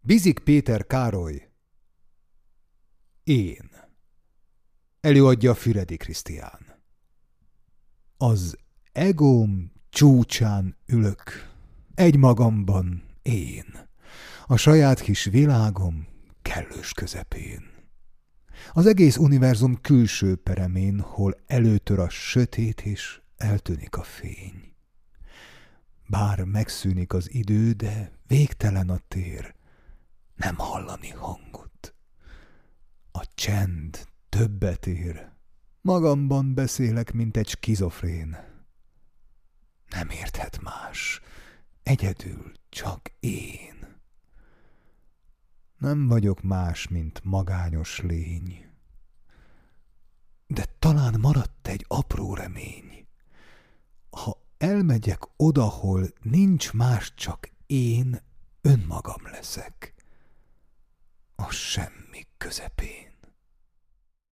Bizik Péter Károly. Én. Előadja Füredi Krisztián. Az egóm csúcsán ülök, egymagamban én, a saját kis világom kellős közepén. Az egész univerzum külső peremén, hol előtör a sötét és eltűnik a fény. Bár megszűnik az idő, de végtelen a tér, nem hallani hangot. A csend többet ér, magamban beszélek, mint egy skizofrén. Nem érthet más, egyedül csak én. Nem vagyok más, mint magányos lény. De talán maradt egy apró remény. Ha elmegyek odahol nincs más, csak én önmagam leszek. A semmi közepén.